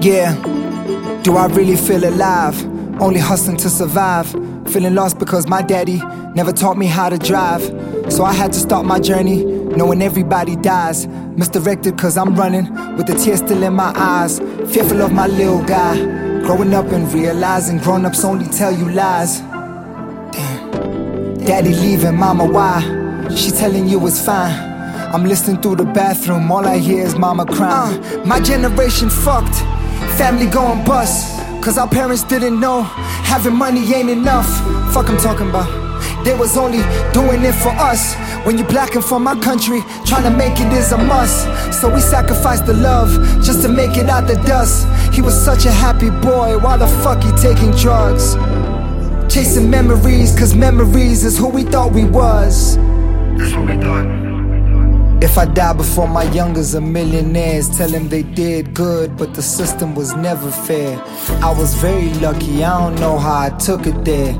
Yeah, do I really feel alive? Only hustling to survive. Feeling lost because my daddy never taught me how to drive. So I had to start my journey knowing everybody dies. Misdirected cause I'm running with the tears still in my eyes. Fearful of my little guy. Growing up and realizing grown-ups only tell you lies. Damn. Daddy leaving, mama why? She telling you it's fine. I'm listening through the bathroom, all I hear is mama crying. My generation fucked, family going bust. Cause our parents didn't know having money ain't enough. Fuck I'm talking about, they was only doing it for us. When you black and from our country, trying to make it is a must. So we sacrificed the love just to make it out the dust. He was such a happy boy, why the fuck he taking drugs? Chasing memories, cause memories is who we thought we was. That's what we thought. If I die before my youngers are millionaires, tell them they did good, but the system was never fair. I was very lucky, I don't know how I took it there.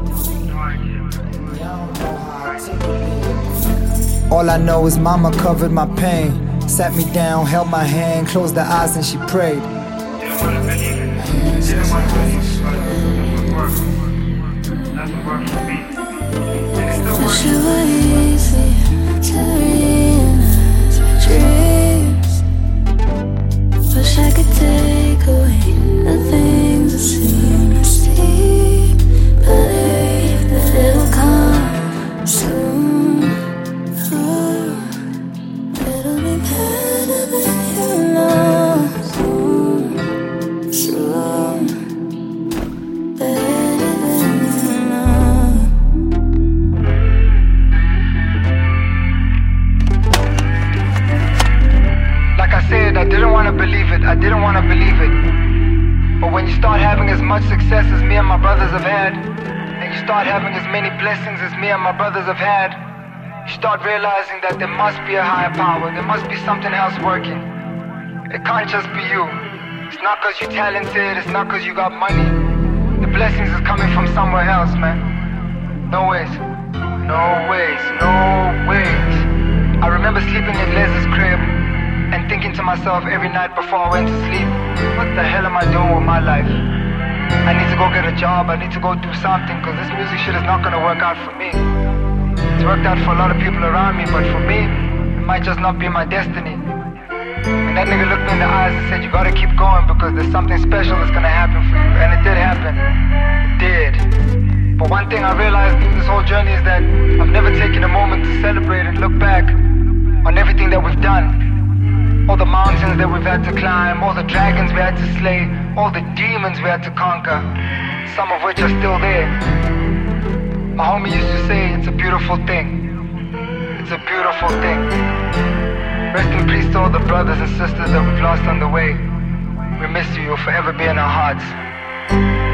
All I know is mama covered my pain, sat me down, held my hand, closed her eyes and she prayed. Didn't wanna believe it. Didn't wanna believe it. But it worked. That's what worked for me. And it still works. Wish it were easy to realize my dreams. Wish I could take away the things that seem to steep, but that it will come soon. It'll be better than you know. Soon, better than you know. Like I said, I didn't want to believe it, I didn't want to believe it. But when you start having as much success as me and my brothers have had, and you start having as many blessings as me and my brothers have had, you start realizing that there must be a higher power, there must be something else working. It can't just be you. It's not cause you're talented, it's not cause you got money. The blessings is coming from somewhere else, man. No ways. No ways, no ways. I remember sleeping in Les's crib and thinking to myself every night before I went to sleep, what the hell am I doing with my life? I need to go get a job, I need to go do something, cause this music shit is not gonna work out for me. It's worked out for a lot of people around me, but for me, it might just not be my destiny. And that nigga looked me in the eyes and said, you gotta keep going because there's something special that's gonna happen for you. And it did happen. It did. But one thing I realized through this whole journey is that I've never taken a moment to celebrate and look back on everything that we've done. All the mountains that we've had to climb, all the dragons we had to slay, all the demons we had to conquer, some of which are still there. My homie used to say, it's a beautiful thing. It's a beautiful thing. Rest in peace to all the brothers and sisters that we've lost on the way. We miss you, you'll forever be in our hearts.